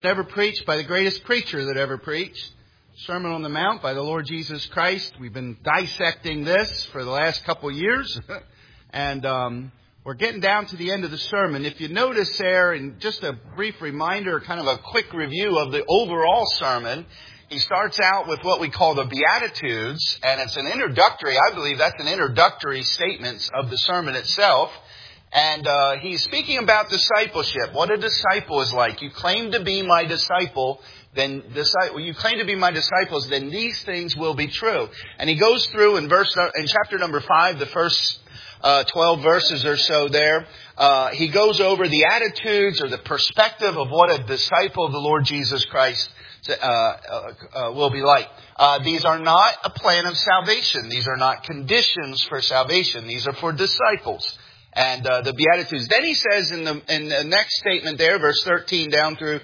Ever preached by the greatest preacher that ever preached. Sermon on the Mount by the Lord Jesus Christ. We've been dissecting this for the last couple of years. And we're getting down to the end of the sermon. If you notice there, and just a brief reminder, kind of a quick review of the overall sermon, he starts out with what we call the Beatitudes. And it's an introductory, I believe that's an introductory statement of the sermon itself. And he's speaking about discipleship, what a disciple is like. You claim to be my disciple, then these things will be true. And he goes through in chapter number 5, the first 12 verses or so there, he goes over the attitudes or the perspective of what a disciple of the Lord Jesus Christ will be like. These are not a plan of salvation. These are not conditions for salvation. These are for disciples. And the Beatitudes. Then he says in the next statement there, verse 13 down through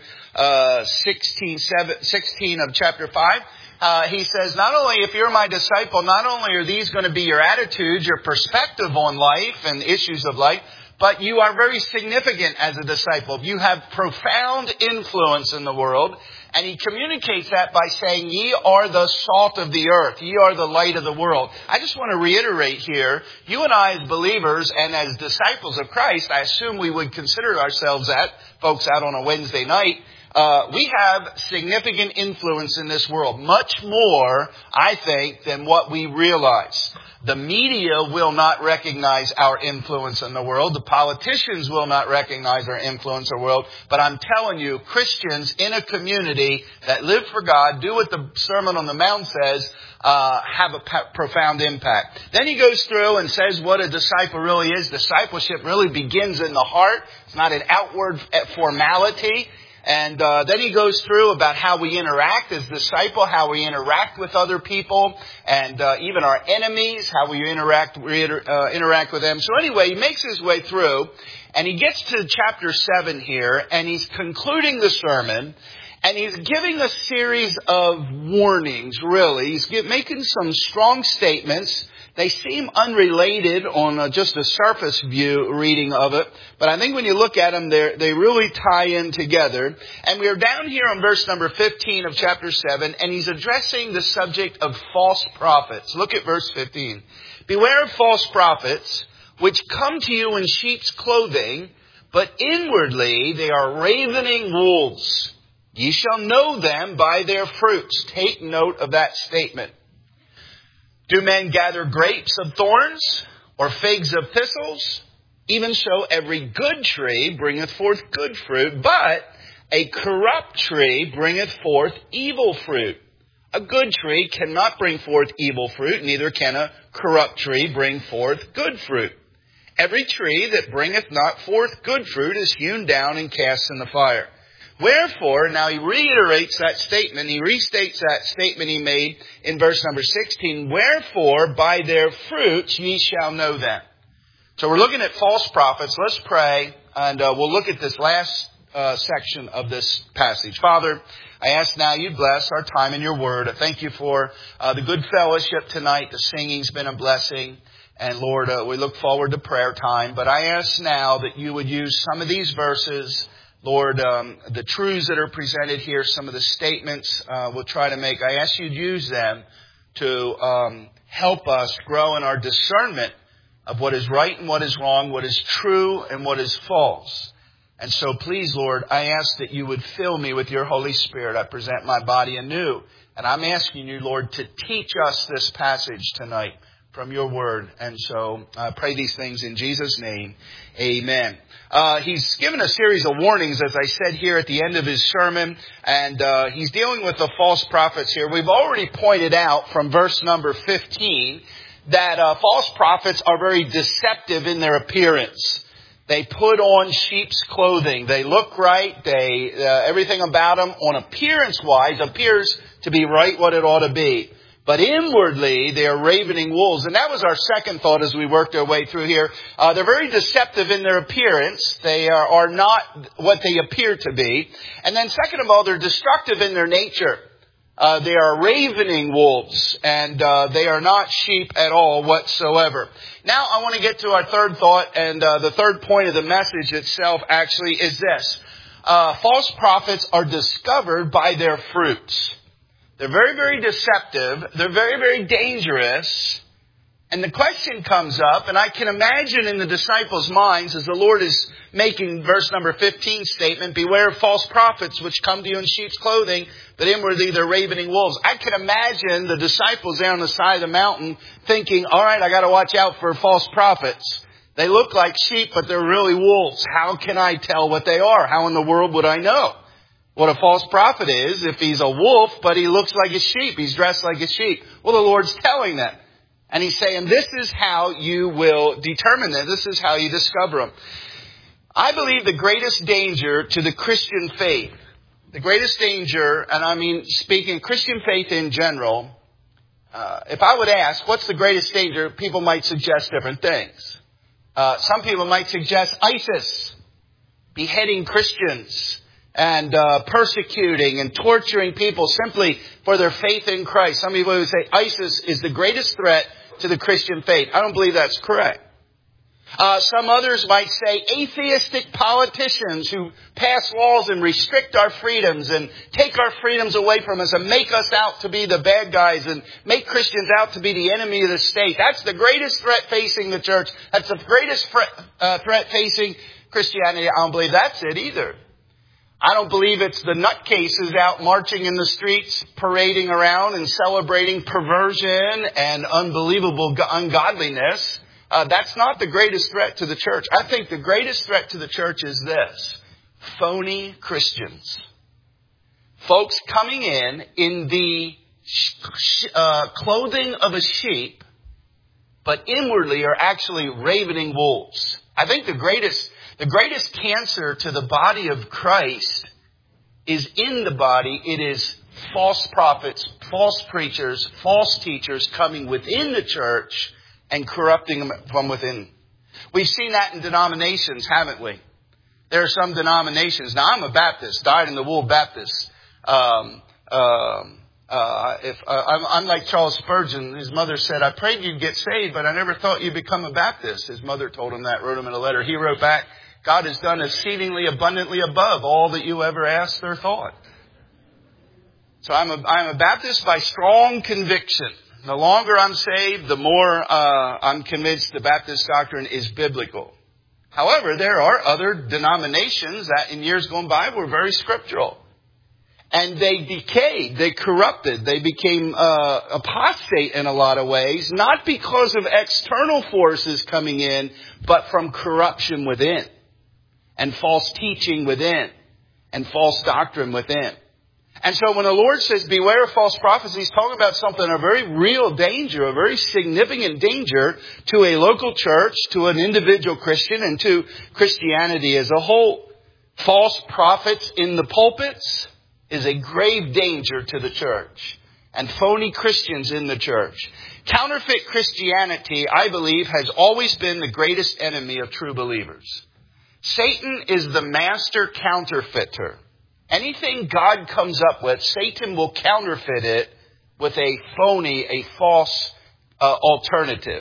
16 of chapter 5, he says, not only if you're my disciple, not only are these going to be your attitudes, your perspective on life and issues of life, but you are very significant as a disciple. You have profound influence in the world. And he communicates that by saying, ye are the salt of the earth. Ye are the light of the world. I just want to reiterate here, you and I as believers and as disciples of Christ, I assume we would consider ourselves that, folks out on a Wednesday night, we have significant influence in this world. Much more, I think, than what we realize. The media will not recognize our influence in the world. The politicians will not recognize our influence in the world. But I'm telling you, Christians in a community that live for God, do what the Sermon on the Mount says, have a profound impact. Then he goes through and says what a disciple really is. Discipleship really begins in the heart. It's not an outward formality. And then he goes through about how we interact as disciples, how we interact with other people, and even our enemies, how we interact with them. So anyway, he makes his way through, and he gets to chapter 7 here, and he's concluding the sermon, and he's giving a series of warnings, really. He's making some strong statements. They seem unrelated on just a surface view reading of it. But I think when you look at them, they really tie in together. And we are down here on verse number 15 of chapter 7. And he's addressing the subject of false prophets. Look at verse 15. Beware of false prophets, which come to you in sheep's clothing, but inwardly they are ravening wolves. Ye shall know them by their fruits. Take note of that statement. Do men gather grapes of thorns or figs of thistles? Even so, every good tree bringeth forth good fruit, but a corrupt tree bringeth forth evil fruit. A good tree cannot bring forth evil fruit, neither can a corrupt tree bring forth good fruit. Every tree that bringeth not forth good fruit is hewn down and cast in the fire. Wherefore, now he reiterates that statement, he restates that statement he made in verse number 16, wherefore by their fruits ye shall know them. So we're looking at false prophets. Let's pray, and we'll look at this last section of this passage. Father, I ask now you bless our time in your word. I thank you for the good fellowship tonight. The singing's been a blessing. And Lord, we look forward to prayer time. But I ask now that you would use some of these verses, Lord, the truths that are presented here, some of the statements we'll try to make. I ask you to use them to help us grow in our discernment of what is right and what is wrong, what is true and what is false. And so please, Lord, I ask that you would fill me with your Holy Spirit. I present my body anew. And I'm asking you, Lord, to teach us this passage tonight from your word. And so I pray these things in Jesus' name. Amen. He's given a series of warnings, as I said here at the end of his sermon. And he's dealing with the false prophets here. We've already pointed out from verse number 15 that false prophets are very deceptive in their appearance. They put on sheep's clothing. They look right. Everything about them on appearance-wise appears to be right what it ought to be. But inwardly, they are ravening wolves. And that was our second thought as we worked our way through here. They're very deceptive in their appearance. They are not what they appear to be. And then second of all, they're destructive in their nature. They are ravening wolves, and they are not sheep at all whatsoever. Now I want to get to our third thought, and the third point of the message itself actually is this. false prophets are discovered by their fruits. They're very, very deceptive. They're very, very dangerous. And the question comes up, and I can imagine in the disciples' minds as the Lord is making verse number 15 statement, beware of false prophets which come to you in sheep's clothing, but inwardly they're ravening wolves. I can imagine the disciples there on the side of the mountain thinking, all right, I got to watch out for false prophets. They look like sheep, but they're really wolves. How can I tell what they are? How in the world would I know what a false prophet is if he's a wolf, but he looks like a sheep? He's dressed like a sheep. Well, the Lord's telling them. And He's saying, this is how you will determine them. This is how you discover them. I believe the greatest danger to the Christian faith, the greatest danger, and I mean speaking Christian faith in general, if I would ask, what's the greatest danger? People might suggest different things. Some people might suggest ISIS, beheading Christians and persecuting and torturing people simply for their faith in Christ. Some people would say ISIS is the greatest threat to the Christian faith. I don't believe that's correct. Some others might say atheistic politicians who pass laws and restrict our freedoms and take our freedoms away from us and make us out to be the bad guys and make Christians out to be the enemy of the state. That's the greatest threat facing the church. That's the greatest threat facing Christianity. I don't believe that's it either. I don't believe it's the nutcases out marching in the streets, parading around and celebrating perversion and unbelievable ungodliness. That's not the greatest threat to the church. I think the greatest threat to the church is this: phony Christians. Folks coming in the clothing of a sheep, but inwardly are actually ravening wolves. I think the greatest cancer to the body of Christ is in the body. It is false prophets, false preachers, false teachers coming within the church and corrupting them from within. We've seen that in denominations, haven't we? There are some denominations. Now, I'm a Baptist, dyed-in-the-wool Baptist. I'm like Charles Spurgeon. His mother said, I prayed you'd get saved, but I never thought you'd become a Baptist. His mother told him that, wrote him in a letter. He wrote back, God has done exceedingly abundantly above all that you ever asked or thought. So I'm a Baptist by strong conviction. The longer I'm saved, the more I'm convinced the Baptist doctrine is biblical. However, there are other denominations that in years gone by were very scriptural. And they decayed, they corrupted, they became apostate in a lot of ways, not because of external forces coming in, but from corruption within, and false teaching within, and false doctrine within. And so when the Lord says, beware of false prophets, He's talking about something, a very real danger, a very significant danger to a local church, to an individual Christian, and to Christianity as a whole. False prophets in the pulpits is a grave danger to the church. And phony Christians in the church. Counterfeit Christianity, I believe, has always been the greatest enemy of true believers. Satan is the master counterfeiter. Anything God comes up with, Satan will counterfeit it with a phony, a false alternative.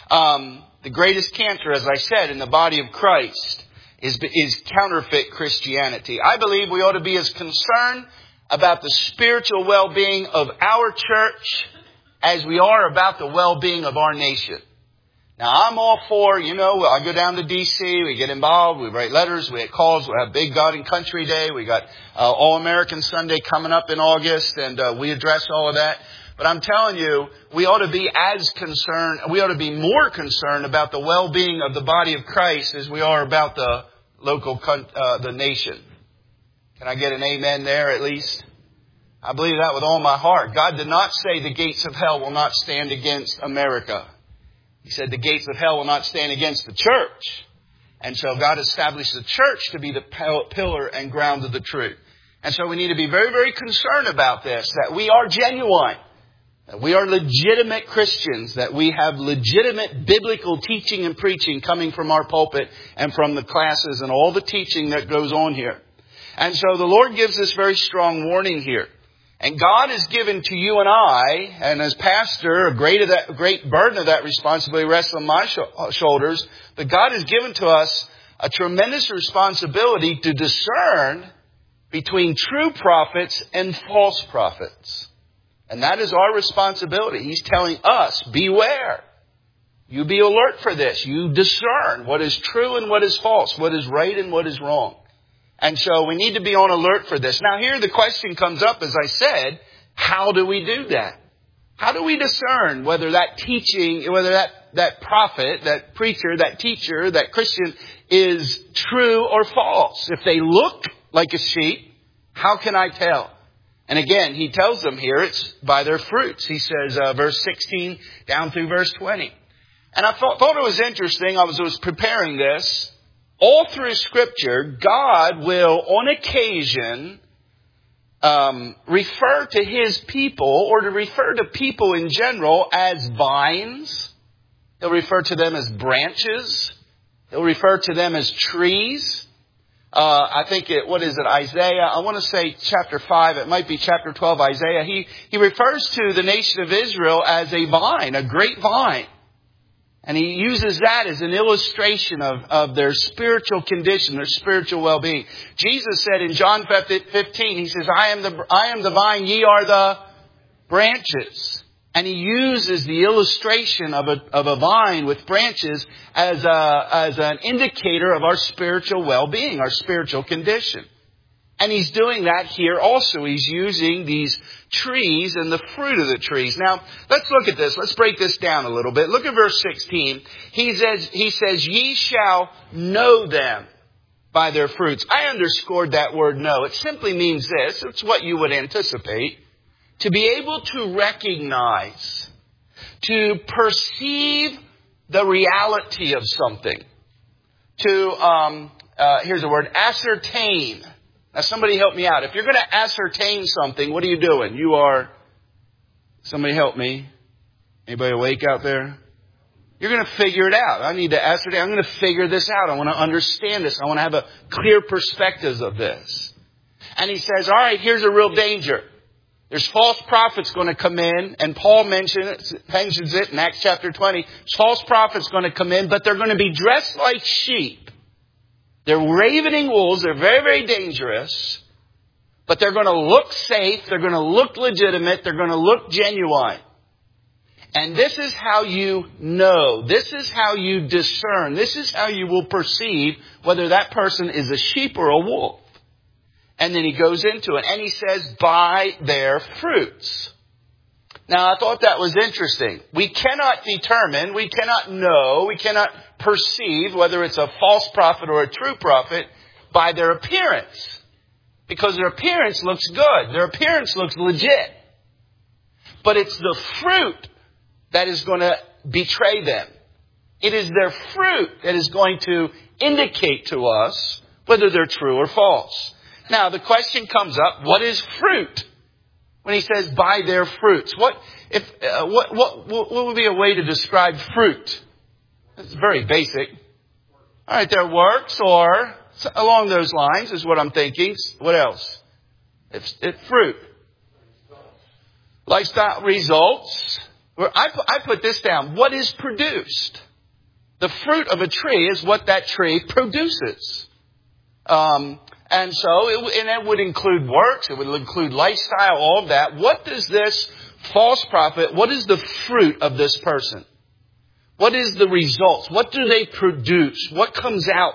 The greatest cancer, as I said, in the body of Christ is counterfeit Christianity. I believe we ought to be as concerned about the spiritual well-being of our church as we are about the well-being of our nation. Now, I'm all for, I go down to D.C., we get involved, we write letters, we have calls, we have Big God and Country Day, we got All-American Sunday coming up in August, and we address all of that. But I'm telling you, we ought to be we ought to be more concerned about the well-being of the body of Christ as we are about the the nation. Can I get an amen there at least? I believe that with all my heart. God did not say the gates of hell will not stand against America. He said the gates of hell will not stand against the church. And so God established the church to be the pillar and ground of the truth. And so we need to be very, very concerned about this, that we are genuine, that we are legitimate Christians, that we have legitimate biblical teaching and preaching coming from our pulpit and from the classes and all the teaching that goes on here. And so the Lord gives this very strong warning here. And God has given to you and I, and as pastor, a great burden of that responsibility rests on my shoulders, but God has given to us a tremendous responsibility to discern between true prophets and false prophets. And that is our responsibility. He's telling us, beware. You be alert for this. You discern what is true and what is false, what is right and what is wrong. And so we need to be on alert for this. Now here the question comes up, as I said, how do we do that? How do we discern whether that teaching, whether that prophet, that preacher, that teacher, that Christian is true or false? If they look like a sheep, how can I tell? And again, he tells them here, it's by their fruits. He says, verse 16 down through verse 20. And I thought it was interesting. I was preparing this. All through Scripture, God will, on occasion, refer to His people, or to refer to people in general, as vines. He'll refer to them as branches. He'll refer to them as trees. I think Isaiah? I want to say chapter 5. It might be chapter 12, Isaiah. He refers to the nation of Israel as a vine, a great vine. And he uses that as an illustration of their spiritual condition, their spiritual well-being. Jesus said in John 15, He says, I am the vine, ye are the branches. And He uses the illustration of a vine with branches as an indicator of our spiritual well-being, our spiritual condition. And He's doing that here also. He's using these trees and the fruit of the trees. Now, let's look at this. Let's break this down a little bit. Look at verse 16. He says, ye shall know them by their fruits. I underscored that word know. It simply means this. It's what you would anticipate. To be able to recognize, to perceive the reality of something. To, here's the word, ascertain. Now somebody help me out. If you're going to ascertain something, what are you doing? Somebody help me. Anybody awake out there? You're going to figure it out. I need to ascertain. I'm going to figure this out. I want to understand this. I want to have a clear perspective of this. And he says, all right, here's a real danger. There's false prophets going to come in, and Paul mentions it in Acts chapter 20. False prophets going to come in, but they're going to be dressed like sheep. They're ravening wolves. They're very, very dangerous. But they're going to look safe. They're going to look legitimate. They're going to look genuine. And this is how you know. This is how you discern. This is how you will perceive whether that person is a sheep or a wolf. And then he goes into it. And he says, by their fruits. Now, I thought that was interesting. We cannot determine, we cannot know, we cannot perceive whether it's a false prophet or a true prophet by their appearance. Because their appearance looks good. Their appearance looks legit. But it's the fruit that is going to betray them. It is their fruit that is going to indicate to us whether they're true or false. Now, the question comes up, what is fruit? When he says, by their fruits. What would be a way to describe fruit? It's very basic. All right, their works or along those lines is what I'm thinking. What else? It's fruit. Lifestyle results. I put this down. What is produced? The fruit of a tree is what that tree produces. And so it would include works, it would include lifestyle, all of that. What does this false prophet, what is the fruit of this person? What is the results? What do they produce? What comes out?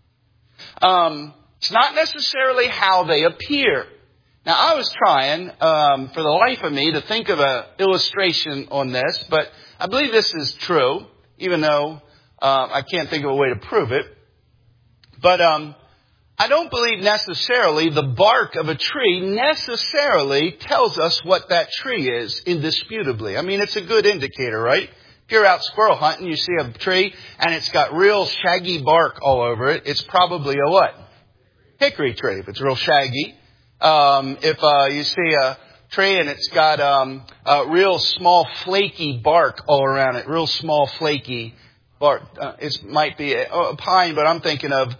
It's not necessarily how they appear. Now, I was trying, for the life of me, to think of an illustration on this, but I believe this is true, even though I can't think of a way to prove it. But I don't believe necessarily the bark of a tree necessarily tells us what that tree is, indisputably. I mean, it's a good indicator, right? If you're out squirrel hunting, you see a tree and it's got real shaggy bark all over it, it's probably a what? Hickory tree, if it's real shaggy. If you see a tree and it's got a real small flaky bark all around it, real small flaky bark. It might be a pine, but I'm thinking of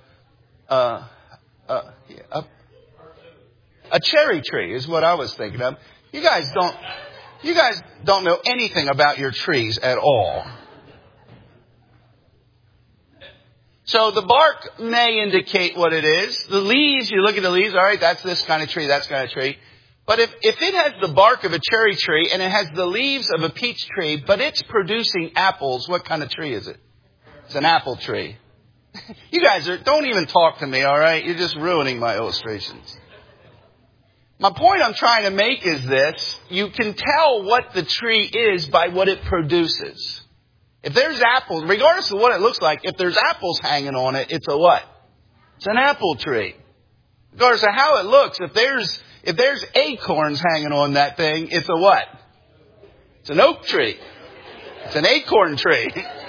a cherry tree is what I was thinking of. You guys don't know anything about your trees at all. So the bark may indicate what it is. The leaves, you look at the leaves, all right, that's this kind of tree, that's kind of tree. But if it has the bark of a cherry tree and it has the leaves of a peach tree, but it's producing apples, what kind of tree is it? It's an apple tree. You guys don't even talk to me, all right? You're just ruining my illustrations. My point I'm trying to make is this. You can tell what the tree is by what it produces. If there's apples, regardless of what it looks like, if there's apples hanging on it, it's a what? It's an apple tree. Regardless of how it looks, if there's acorns hanging on that thing, it's a what? It's an oak tree. It's an acorn tree.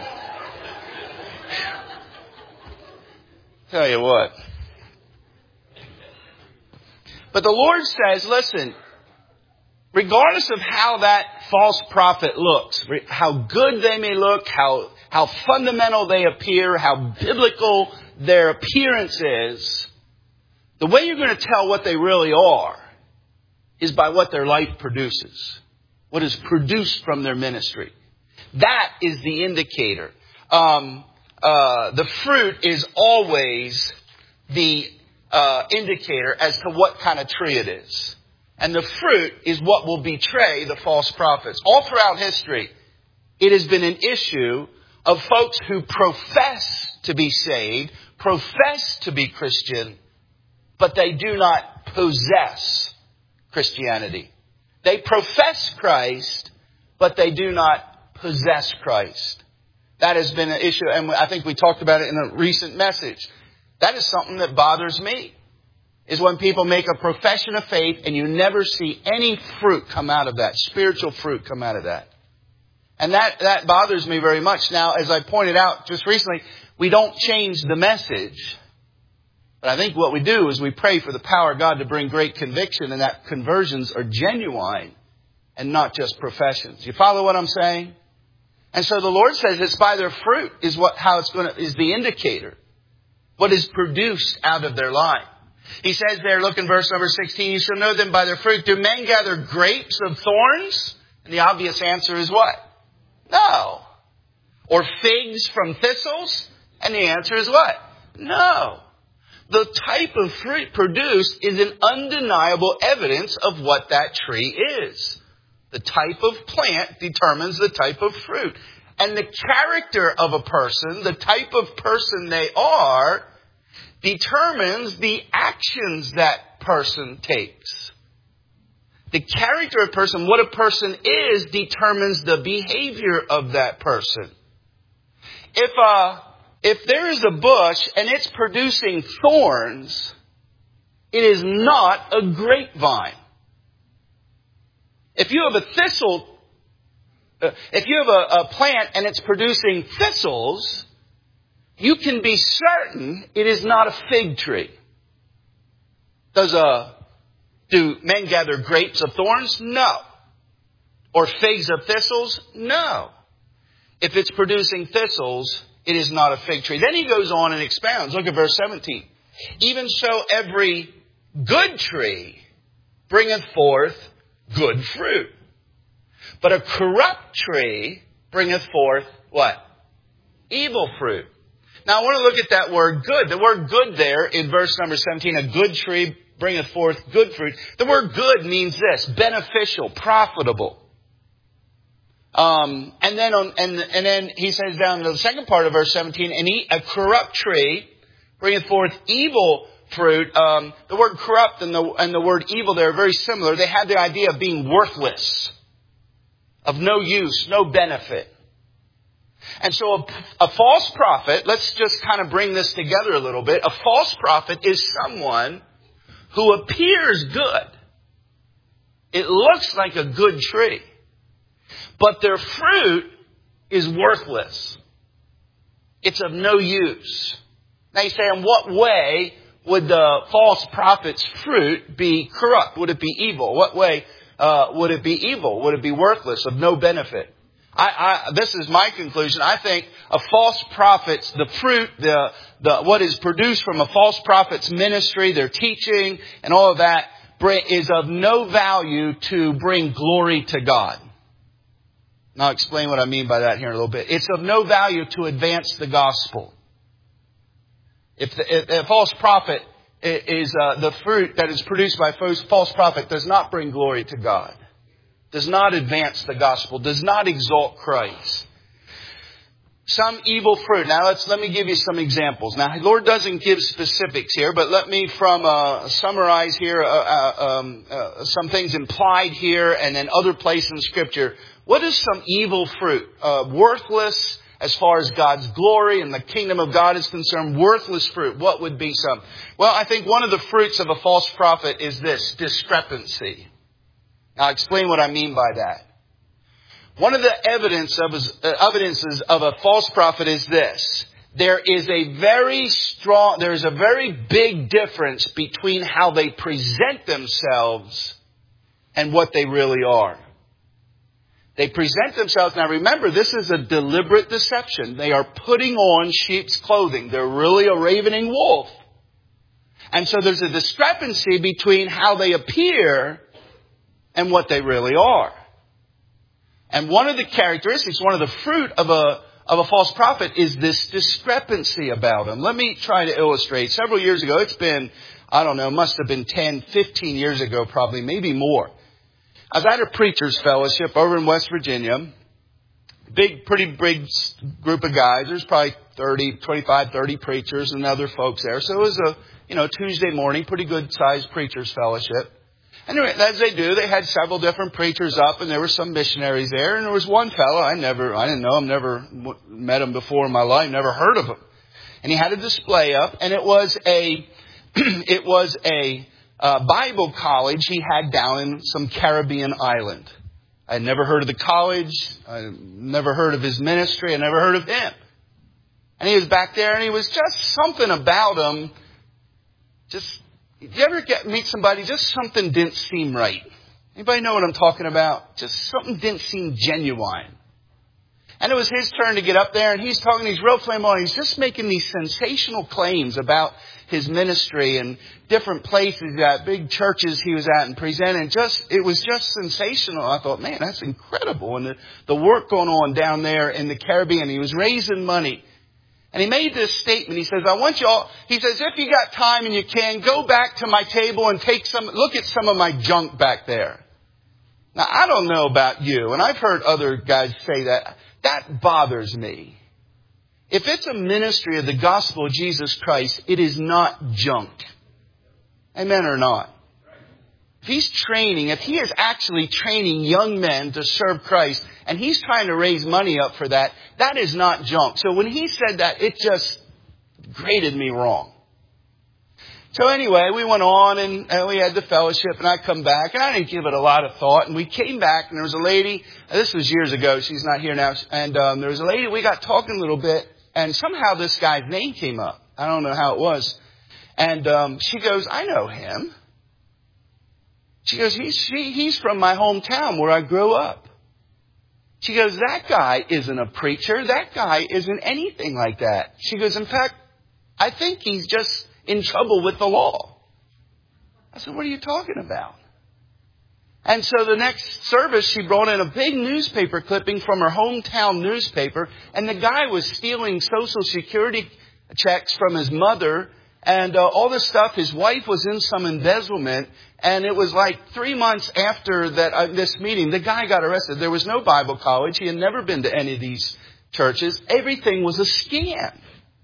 Tell you what. But the Lord says, listen, regardless of how that false prophet looks, how good they may look, how fundamental they appear, how biblical their appearance is, the way you're going to tell what they really are is by what their life produces. What is produced from their ministry. That is the indicator. The fruit is always the indicator as to what kind of tree it is. And the fruit is what will betray the false prophets. All throughout history, it has been an issue of folks who profess to be saved, profess to be Christian, but they do not possess Christianity. They profess Christ, but they do not possess Christ. That has been an issue, and I think we talked about it in a recent message. That is something that bothers me, is when people make a profession of faith and you never see any fruit come out of that, spiritual fruit come out of that. And that bothers me very much. Now, as I pointed out just recently, we don't change the message. But I think what we do is we pray for the power of God to bring great conviction, and that conversions are genuine and not just professions. You follow what I'm saying? And so the Lord says it's by their fruit is the indicator. What is produced out of their life. He says there, look in verse number 16, you shall know them by their fruit. Do men gather grapes of thorns? And the obvious answer is what? No. Or figs from thistles? And the answer is what? No. The type of fruit produced is an undeniable evidence of what that tree is. The type of plant determines the type of fruit. And the character of a person, the type of person they are, determines the actions that person takes. The character of a person, what a person is, determines the behavior of that person. If there is a bush and it's producing thorns, it is not a grapevine. If you have a thistle, if you have a plant and it's producing thistles, you can be certain it is not a fig tree. Do men gather grapes of thorns? No. Or figs of thistles? No. If it's producing thistles, it is not a fig tree. Then he goes on and expounds. Look at verse 17. Even so, every good tree bringeth forth good fruit. But a corrupt tree bringeth forth what? Evil fruit. Now I want to look at that word good. The word good there in verse number 17, a good tree bringeth forth good fruit. The word good means this, beneficial, profitable. And then he says down in the second part of verse 17, a corrupt tree bringeth forth evil fruit. The word corrupt and the word evil there are very similar. They have the idea of being worthless, of no use, no benefit. And so a false prophet, let's just kind of bring this together a little bit. A false prophet is someone who appears good. It looks like a good tree. But their fruit is worthless. It's of no use. Now you say, in what way would the false prophet's fruit be corrupt? Would it be evil? What way would it be evil? Would it be worthless, of no benefit? This is my conclusion. I think a false prophet's, the fruit, what is produced from a false prophet's ministry, their teaching and all of that is of no value to bring glory to God. And I'll explain what I mean by that here in a little bit. It's of no value to advance the gospel. If a false prophet is the fruit that is produced by a false prophet does not bring glory to God, does not advance the gospel, does not exalt Christ. Some evil fruit. Now let me give you some examples. Now, the Lord doesn't give specifics here, but let me summarize here some things implied here and then other places in Scripture. What is some evil fruit? Worthless as far as God's glory and the kingdom of God is concerned. Worthless fruit. What would be some? Well, I think one of the fruits of a false prophet is this: discrepancy. Now, I'll explain what I mean by that. One of the evidences of a false prophet is this. There is a very big difference between how they present themselves and what they really are. They present themselves. Now remember, this is a deliberate deception. They are putting on sheep's clothing. They're really a ravening wolf. And so there's a discrepancy between how they appear and what they really are. And one of the characteristics, one of the fruit of a false prophet is this discrepancy about them. Let me try to illustrate. Several years ago, it's been, must have been 10, 15 years ago probably, maybe more. I was at a preacher's fellowship over in West Virginia. Pretty big group of guys. There's probably 25, 30 preachers and other folks there. So it was a, Tuesday morning, pretty good sized preacher's fellowship. And as they do, they had several different preachers up, and there were some missionaries there. And there was one fellow I didn't know him, never met him before in my life, never heard of him. And he had a display up, and it was a Bible college he had down in some Caribbean island. I had never heard of the college. I never heard of his ministry. I never heard of him. And he was back there, and he was just something about him. If you ever meet somebody, just something didn't seem right. Anybody know what I'm talking about? Just something didn't seem genuine. And it was his turn to get up there, and he's talking, he's real flamboyant. He's just making these sensational claims about his ministry and different places at big churches he was at and presenting. It was just sensational. I thought, man, that's incredible. And the work going on down there in the Caribbean, he was raising money. And he made this statement. He says, if you got time and you can, go back to my table and look at some of my junk back there. Now, I don't know about you, and I've heard other guys say that. That bothers me. If it's a ministry of the gospel of Jesus Christ, it is not junk. Amen or not? If he is actually training young men to serve Christ, and he's trying to raise money up for that, that is not junk. So when he said that, it just grated me wrong. So anyway, we went on and we had the fellowship, and I come back, and I didn't give it a lot of thought. And we came back, and there was a lady, this was years ago, she's not here now, and there was a lady, we got talking a little bit, and somehow this guy's name came up. I don't know how it was. And she goes, I know him. She goes, he's from my hometown where I grew up. She goes, that guy isn't a preacher. That guy isn't anything like that. She goes, in fact, I think he's just in trouble with the law. I said, what are you talking about? And so the next service, she brought in a big newspaper clipping from her hometown newspaper. And the guy was stealing Social Security checks from his mother and all this stuff. His wife was in some embezzlement. And it was like 3 months after this meeting, the guy got arrested. There was no Bible college. He had never been to any of these churches. Everything was a scam.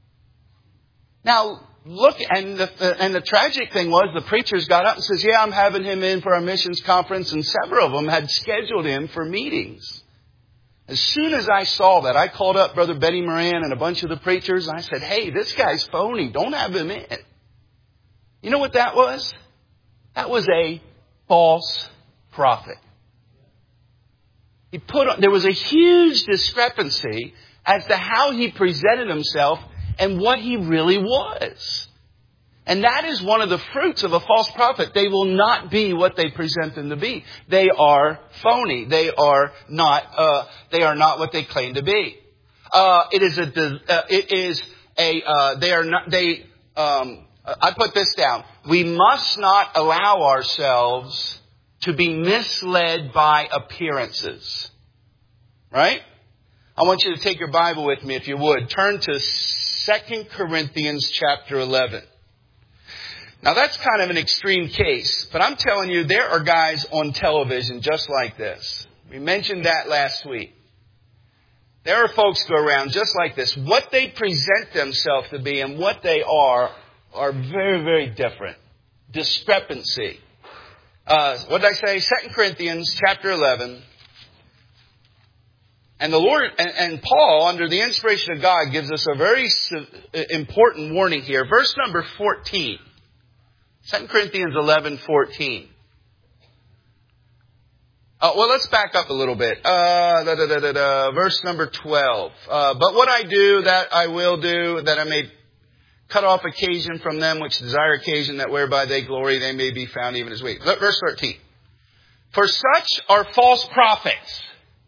Now, look, and the tragic thing was the preachers got up and says, yeah, I'm having him in for our missions conference. And several of them had scheduled him for meetings. As soon as I saw that, I called up Brother Benny Moran and a bunch of the preachers. And I said, hey, this guy's phony. Don't have him in. You know what that was? That was a false prophet. There was a huge discrepancy as to how he presented himself and what he really was. And that is one of the fruits of a false prophet. They will not be what they present them to be. They are phony. They are not what they claim to be. I put this down. We must not allow ourselves to be misled by appearances. Right? I want you to take your Bible with me, if you would. Turn to 2 Corinthians chapter 11. Now that's kind of an extreme case, but I'm telling you, there are guys on television just like this. We mentioned that last week. There are folks go around just like this. What they present themselves to be and what they are very, very different. Discrepancy. What did I say? 2 Corinthians chapter 11. And the Lord and Paul, under the inspiration of God, gives us a very important warning here. Verse number 14. 2 Corinthians 11:14. Well, let's back up a little bit. Verse number 12. But what I do, that I will do, that I may cut off occasion from them which desire occasion, that whereby they glory, they may be found even as we. Verse 13. For such are false prophets,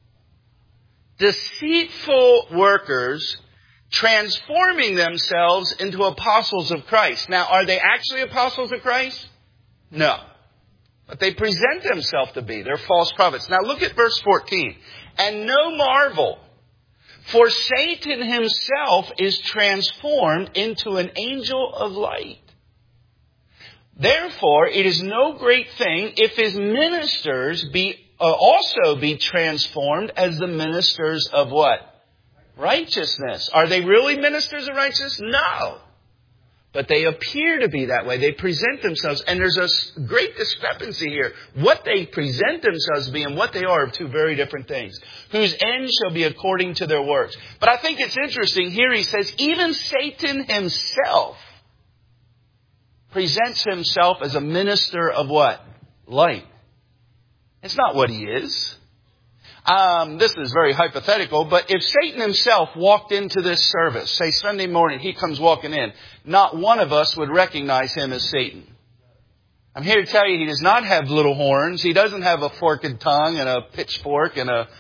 deceitful workers, transforming themselves into apostles of Christ. Now, are they actually apostles of Christ? No. But they present themselves to be. They're false prophets. Now, look at verse 14. And no marvel, for Satan himself is transformed into an angel of light. Therefore, it is no great thing if his ministers also be transformed as the ministers of what? Righteousness. Are they really ministers of righteousness? No. But they appear to be that way. They present themselves. And there's a great discrepancy here. What they present themselves to be and what they are two very different things. Whose end shall be according to their works. But I think it's interesting. Here he says, even Satan himself presents himself as a minister of what? Light. It's not what he is. This is very hypothetical, but if Satan himself walked into this service, say Sunday morning, he comes walking in, not one of us would recognize him as Satan. I'm here to tell you, he does not have little horns. He doesn't have a forked tongue and a pitchfork and a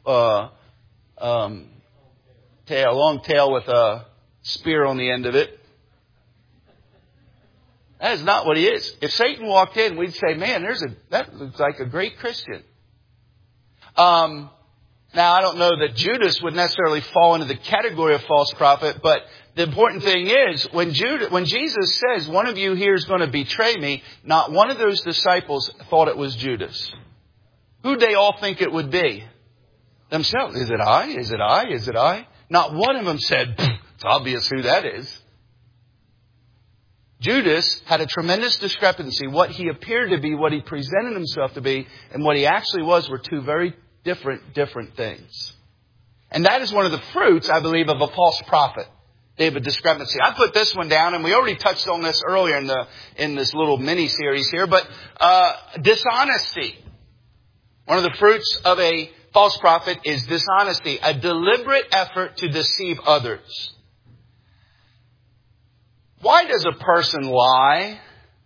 long tail with a spear on the end of it. That is not what he is. If Satan walked in, we'd say, man, that looks like a great Christian. Now, I don't know that Judas would necessarily fall into the category of false prophet, but the important thing is, when Jesus says, one of you here is going to betray me, not one of those disciples thought it was Judas. Who'd they all think it would be? Themselves. Is it I? Is it I? Is it I? Not one of them said, it's obvious who that is. Judas had a tremendous discrepancy. What he appeared to be, what he presented himself to be, and what he actually was were two very different things. And that is one of the fruits, I believe, of a false prophet. They have a discrepancy. I put this one down, and we already touched on this earlier in this little mini series here, but dishonesty. One of the fruits of a false prophet is dishonesty, a deliberate effort to deceive others. Why does a person lie?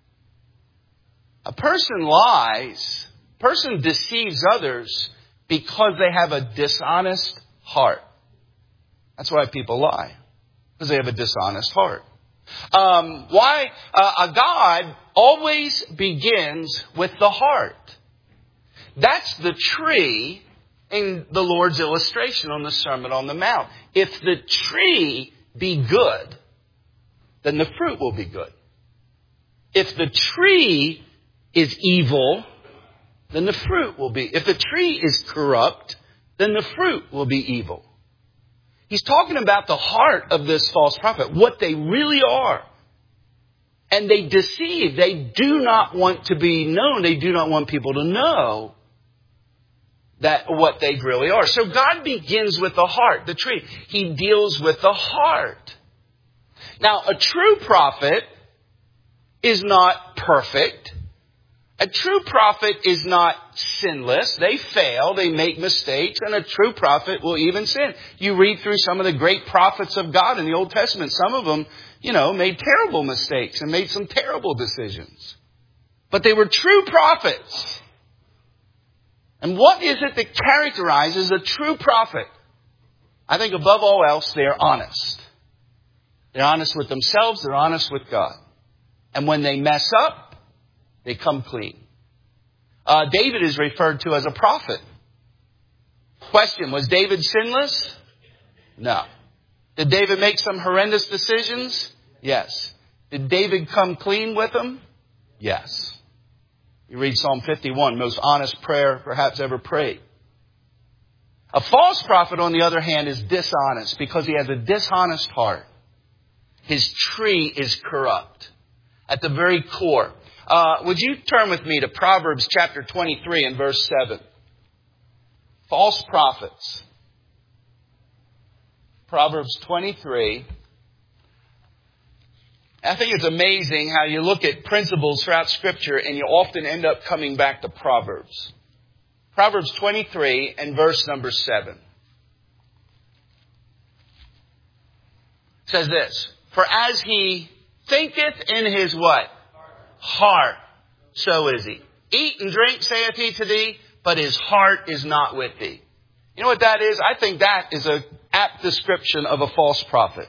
A person lies, a person deceives others because they have a dishonest heart. That's why people lie, because they have a dishonest heart. Why? A God always begins with the heart. That's the tree in the Lord's illustration on the Sermon on the Mount. If the tree be good, then the fruit will be good. If the tree is evil, then the fruit will be. If the tree is corrupt, then the fruit will be evil. He's talking about the heart of this false prophet, what they really are. And they deceive. They do not want to be known. They do not want people to know that what they really are. So God begins with the heart, the tree. He deals with the heart. Now, a true prophet is not perfect. A true prophet is not sinless. They fail. They make mistakes. And a true prophet will even sin. You read through some of the great prophets of God in the Old Testament. Some of them, made terrible mistakes and made some terrible decisions. But they were true prophets. And what is it that characterizes a true prophet? I think above all else, they are honest. They're honest with themselves. They're honest with God. And when they mess up, they come clean. David is referred to as a prophet. Question, was David sinless? No. Did David make some horrendous decisions? Yes. Did David come clean with them? Yes. You read Psalm 51, most honest prayer perhaps ever prayed. A false prophet, on the other hand, is dishonest because he has a dishonest heart. His tree is corrupt at the very core. Would you turn with me to Proverbs chapter 23 and verse 7? False prophets. Proverbs 23. I think it's amazing how you look at principles throughout Scripture and you often end up coming back to Proverbs. Proverbs 23 and verse number 7. It says this, for as he thinketh in his what? Heart, so is he. Eat and drink, saith he to thee, but his heart is not with thee. You know what that is? I think that is an apt description of a false prophet.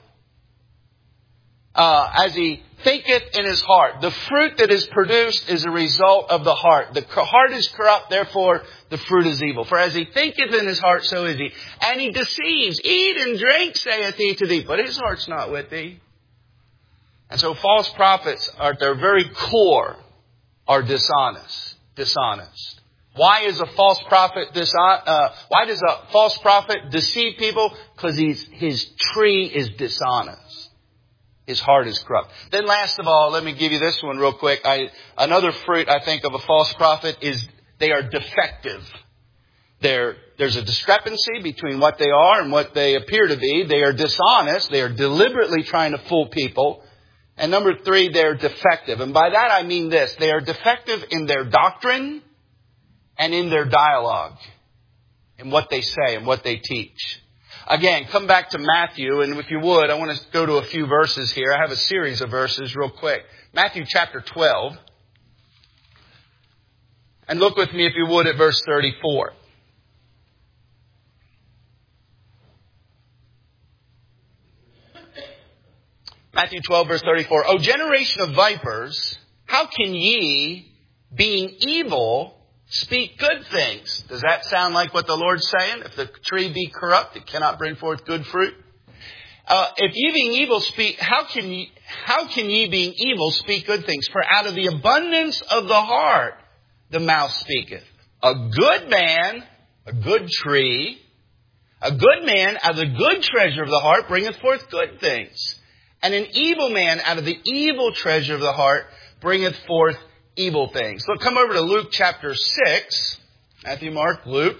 As he thinketh in his heart. The fruit that is produced is a result of the heart. The heart is corrupt, therefore the fruit is evil. For as he thinketh in his heart, so is he. And he deceives. Eat and drink, saith he to thee, but his heart's not with thee. And so false prophets at their very core are dishonest. Why is a false prophet why does a false prophet deceive people? Because his tree is dishonest. His heart is corrupt. Then last of all, let me give you this one real quick. Another fruit, I think, of a false prophet is they are defective. There's a discrepancy between what they are and what they appear to be. They are dishonest. They are deliberately trying to fool people. And number 3, they're defective. And by that I mean this. They are defective in their doctrine and in their dialogue, in what they say and what they teach. Again, come back to Matthew, and if you would, I want to go to a few verses here. I have a series of verses real quick. Matthew chapter 12. And look with me, if you would, at verse 34. Matthew 12, verse 34. O generation of vipers, how can ye, being evil, speak good things? Does that sound like what the Lord's saying? If the tree be corrupt, it cannot bring forth good fruit. If ye being evil speak, how can ye being evil speak good things? For out of the abundance of the heart, the mouth speaketh. A good man, a good tree, a good man out of the good treasure of the heart bringeth forth good things. And an evil man out of the evil treasure of the heart bringeth forth evil things. Look, come over to Luke chapter 6. Matthew, Mark, Luke.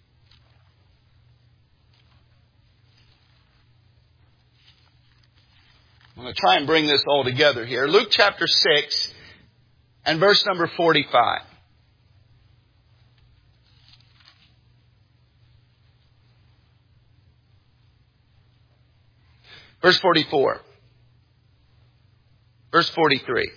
I'm going to try and bring this all together here. Luke chapter 6 and verse number 45. Verse 44. Verse 43.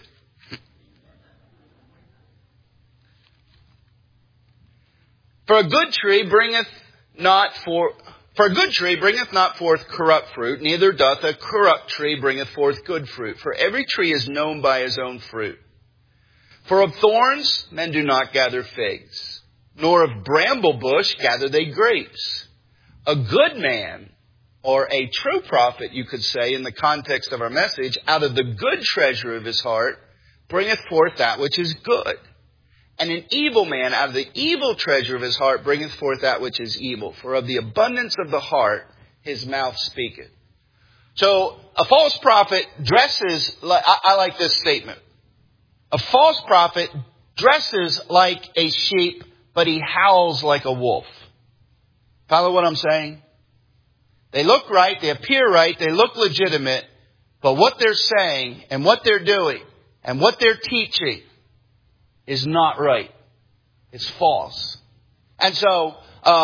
For a good tree bringeth not forth corrupt fruit, neither doth a corrupt tree bringeth forth good fruit. For every tree is known by his own fruit. For of thorns men do not gather figs, nor of bramble bush gather they grapes. A good man, or a true prophet, you could say, in the context of our message, out of the good treasure of his heart, bringeth forth that which is good. And an evil man, out of the evil treasure of his heart, bringeth forth that which is evil. For of the abundance of the heart, his mouth speaketh. So, a false prophet dresses, I like this statement. A false prophet dresses like a sheep, but he howls like a wolf. Follow what I'm saying? They look right, they appear right, they look legitimate, but what they're saying and what they're doing and what they're teaching is not right. It's false. And so,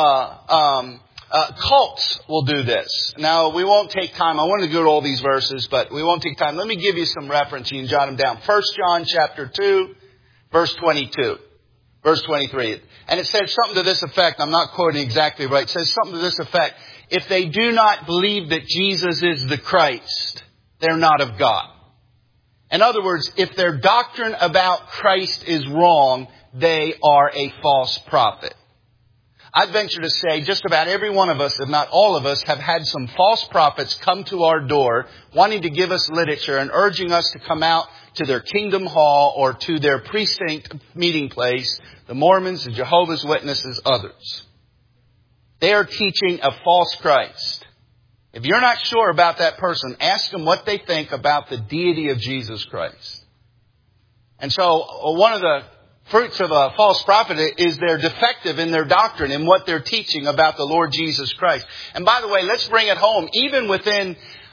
cults will do this. Now, we won't take time. I want to go to all these verses, but we won't take time. Let me give you some reference. You can jot them down. 1 John chapter 2, verse 22. Verse 23. And it says something to this effect. I'm not quoting exactly right. It says something to this effect. If they do not believe that Jesus is the Christ, they're not of God. In other words, if their doctrine about Christ is wrong, they are a false prophet. I'd venture to say just about every one of us, if not all of us, have had some false prophets come to our door wanting to give us literature and urging us to come out to their kingdom hall or to their precinct meeting place, the Mormons, the Jehovah's Witnesses, others. They are teaching a false Christ. If you're not sure about that person, ask them what they think about the deity of Jesus Christ. And so one of the fruits of a false prophet is they're defective in their doctrine and what they're teaching about the Lord Jesus Christ. And by the way, let's bring it home. Even within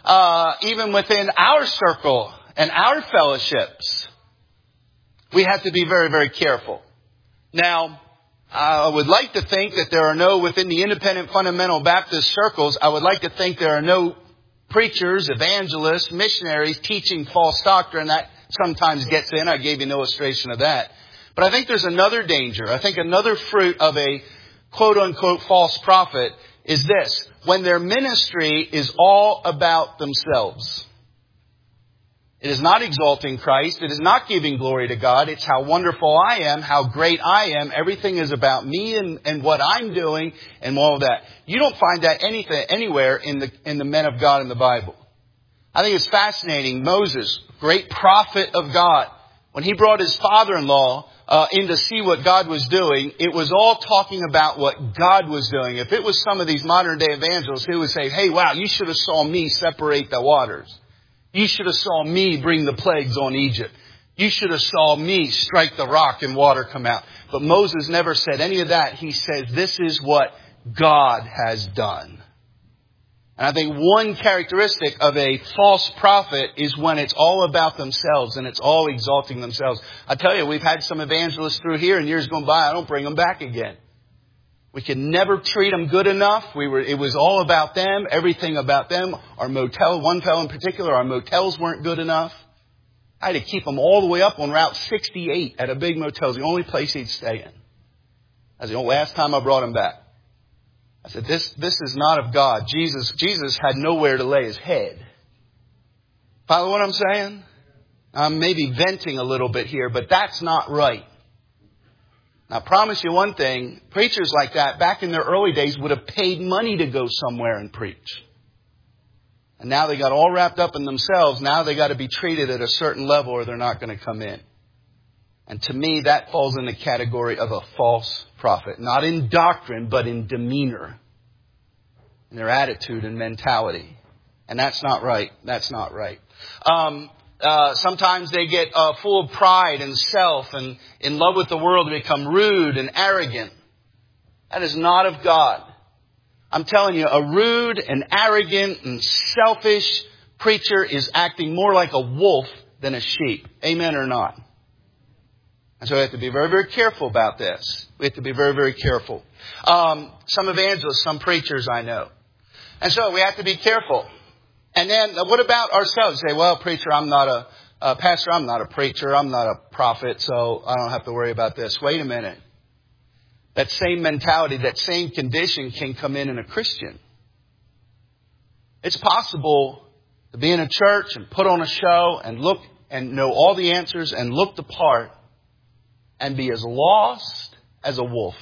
our circle and our fellowships, we have to be very, very careful. Now, I would like to think that there are no, within the independent fundamental Baptist circles, I would like to think there are no preachers, evangelists, missionaries teaching false doctrine. That sometimes gets in. I gave you an illustration of that. But I think there's another danger. I think another fruit of a quote-unquote false prophet is this. When their ministry is all about themselves. It is not exalting Christ. It is not giving glory to God. It's how wonderful I am, how great I am. Everything is about me and what I'm doing and all of that. You don't find that anywhere in the men of God in the Bible. I think it's fascinating. Moses, great prophet of God, when he brought his father-in-law in to see what God was doing, it was all talking about what God was doing. If it was some of these modern day evangelists who would say, hey, wow, you should have saw me separate the waters. You should have saw me bring the plagues on Egypt. You should have saw me strike the rock and water come out. But Moses never said any of that. He says, this is what God has done. And I think one characteristic of a false prophet is when it's all about themselves and it's all exalting themselves. I tell you, we've had some evangelists through here and years gone by, I don't bring them back again. We could never treat them good enough. It was all about them, everything about them. Our motel, one fellow in particular, our motels weren't good enough. I had to keep them all the way up on Route 68 at a big motel. It was the only place he'd stay in. That's the last time I brought him back. I said, this is not of God. Jesus had nowhere to lay his head. Follow what I'm saying? I'm maybe venting a little bit here, but that's not right. Now, I promise you one thing. Preachers like that back in their early days would have paid money to go somewhere and preach. And now they got all wrapped up in themselves. Now they got to be treated at a certain level or they're not going to come in. And to me, that falls in the category of a false prophet. Not in doctrine, but in demeanor. In their attitude and mentality. And that's not right. That's not right. Sometimes they get full of pride and self and in love with the world. They become rude and arrogant. That is not of God. I'm telling you, a rude and arrogant and selfish preacher is acting more like a wolf than a sheep. Amen or not? And so we have to be very, very careful about this. We have to be very, very careful. Some evangelists, some preachers I know. And so we have to be careful. And then what about ourselves? Say, well, preacher, I'm not a pastor. I'm not a preacher. I'm not a prophet. So I don't have to worry about this. Wait a minute. That same mentality, that same condition can come in a Christian. It's possible to be in a church and put on a show and look and know all the answers and look the part and be as lost as a wolf.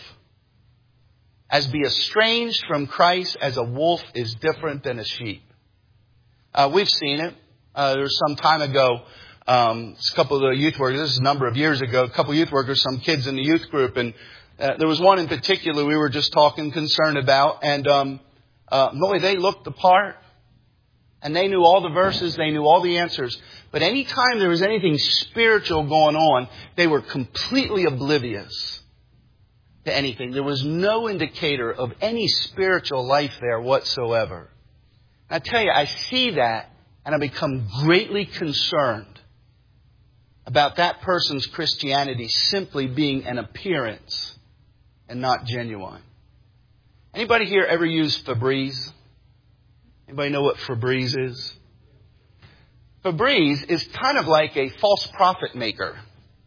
As be estranged from Christ as a wolf is different than a sheep. We've seen it. There was some time ago, a couple of the youth workers, this is a number of years ago, a couple of youth workers, some kids in the youth group, and there was one in particular we were just talking concerned about, and boy, they looked the part, and they knew all the verses, they knew all the answers, but any time there was anything spiritual going on, they were completely oblivious to anything. There was no indicator of any spiritual life there whatsoever. I tell you, I see that and I become greatly concerned about that person's Christianity simply being an appearance and not genuine. Anybody here ever use Febreze? Anybody know what Febreze is? Febreze is kind of like a false prophet maker.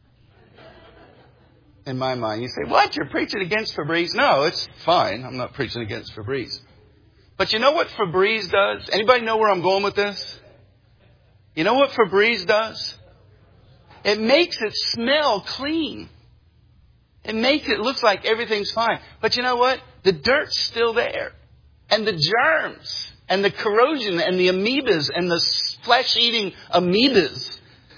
In my mind, you say, what? You're preaching against Febreze? No, it's fine. I'm not preaching against Febreze. But you know what Febreze does? Anybody know where I'm going with this? You know what Febreze does? It makes it smell clean. It makes it look like everything's fine. But you know what? The dirt's still there. And the germs and the corrosion and the amoebas and the flesh-eating amoebas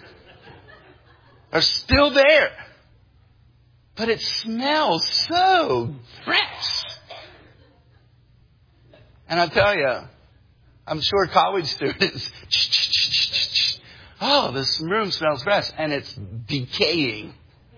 are still there. But it smells so fresh. And I tell you, I'm sure college students, oh, this room smells fresh, and it's decaying.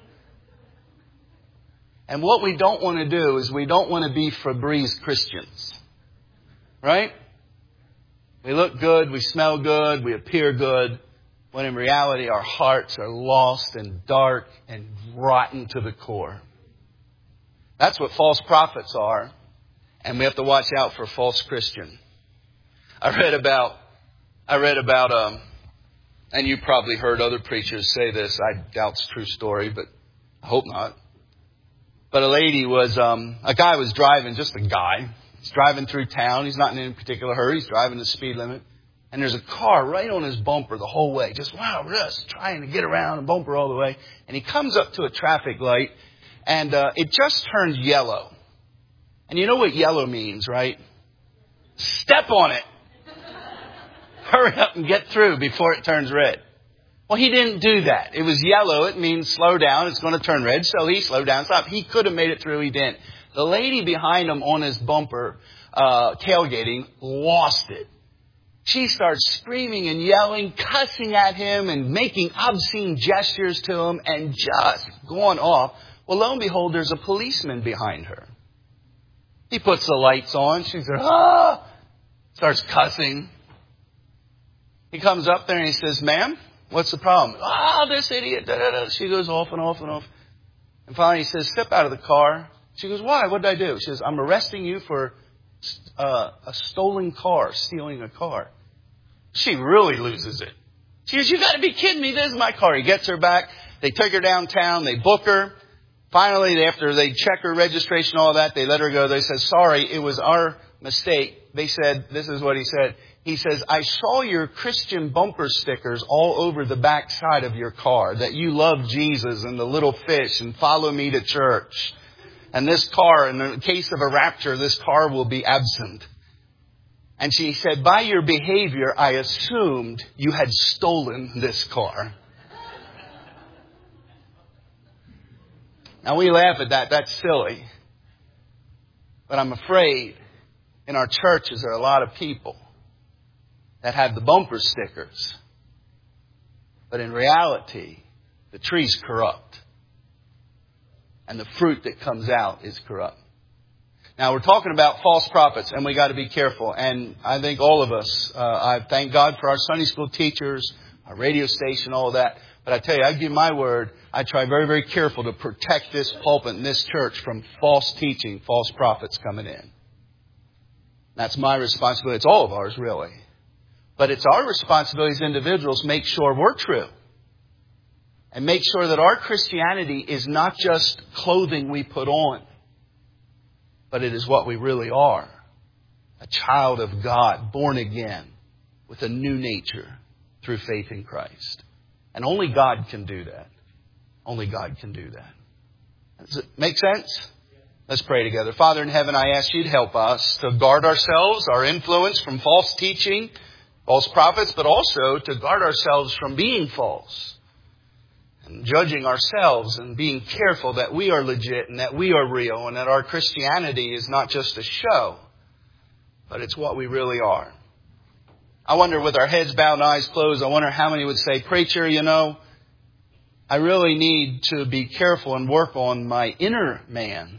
And what we don't want to do is we don't want to be Febreze Christians. Right? We look good, we smell good, we appear good, when in reality our hearts are lost and dark and rotten to the core. That's what false prophets are, and we have to watch out for false Christian. I read about, and you probably heard other preachers say this, I doubt it's a true story, but I hope not. But a guy was driving, just a guy. He's driving through town. He's not in any particular hurry. He's driving the speed limit. And there's a car right on his bumper the whole way. Just trying to get around the bumper all the way. And he comes up to a traffic light. And it just turned yellow. And you know what yellow means, right? Step on it. Hurry up and get through before it turns red. Well, he didn't do that. It was yellow. It means slow down. It's going to turn red. So he slowed down. Stopped. He could have made it through. He didn't. The lady behind him on his bumper, tailgating, lost it. She starts screaming and yelling, cussing at him and making obscene gestures to him and just going off. Well, lo and behold, there's a policeman behind her. He puts the lights on. She says, starts cussing. He comes up there and he says, "Ma'am, what's the problem?" This idiot. Da, da, da. She goes off and off and off. And finally he says, "Step out of the car." She goes, "Why? What did I do?" She says, "I'm arresting you for a stolen car, stealing a car." She really loses it. She goes, "You got to be kidding me. This is my car." He gets her back. They take her downtown. They book her. Finally, after they check her registration, all that, they let her go. They said, "Sorry, it was our mistake." They said, this is what he said. He says, "I saw your Christian bumper stickers all over the back side of your car, that you love Jesus and the little fish and follow me to church. And this car, in the case of a rapture, this car will be absent." And she said, "By your behavior, I assumed you had stolen this car." Now we laugh at that. That's silly. But I'm afraid in our churches there are a lot of people that have the bumper stickers. But in reality, the tree's corrupt. And the fruit that comes out is corrupt. Now, we're talking about false prophets, and we got to be careful. And I think all of us, I thank God for our Sunday school teachers, our radio station, all of that. But I tell you, I give my word, I try very, very careful to protect this pulpit and this church from false teaching, false prophets coming in. That's my responsibility. It's all of ours, really. But it's our responsibility as individuals to make sure we're true. And make sure that our Christianity is not just clothing we put on, but it is what we really are. A child of God, born again, with a new nature through faith in Christ. And only God can do that. Only God can do that. Does it make sense? Let's pray together. Father in heaven, I ask you to help us to guard ourselves, our influence from false teaching, false prophets, but also to guard ourselves from being false. And judging ourselves and being careful that we are legit and that we are real and that our Christianity is not just a show, but it's what we really are. I wonder, with our heads bowed and eyes closed, I wonder how many would say, "Preacher, I really need to be careful and work on my inner man.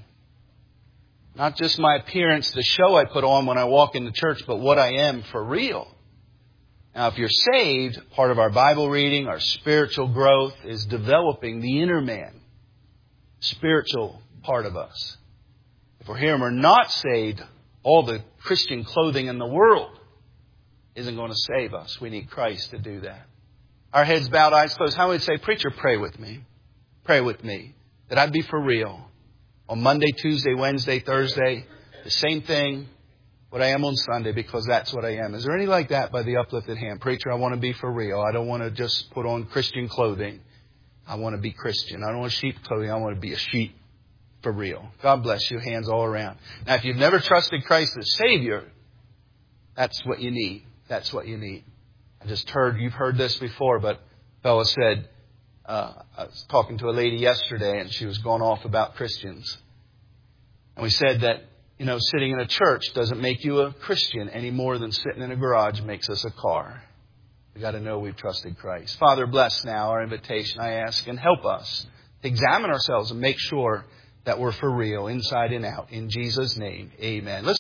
Not just my appearance, the show I put on when I walk into church, but what I am for real." Now, if you're saved, part of our Bible reading, our spiritual growth is developing the inner man, spiritual part of us. If we're here and we're not saved, all the Christian clothing in the world isn't going to save us. We need Christ to do that. Our heads bowed, eyes closed. How would you say, "Preacher, pray with me. Pray with me that I'd be for real on Monday, Tuesday, Wednesday, Thursday, the same thing, what I am on Sunday, because that's what I am." Is there any like that by the uplifted hand? "Preacher, I want to be for real. I don't want to just put on Christian clothing. I want to be Christian. I don't want sheep clothing. I want to be a sheep." for real. God bless you. Hands all around. Now, if you've never trusted Christ as Savior, that's what you need. That's what you need. You've heard this before, but a fellow said, I was talking to a lady yesterday and she was going off about Christians. And we said that, sitting in a church doesn't make you a Christian any more than sitting in a garage makes us a car. We've got to know we've trusted Christ. Father, bless now our invitation, I ask, and help us to examine ourselves and make sure that we're for real, inside and out. In Jesus' name, amen.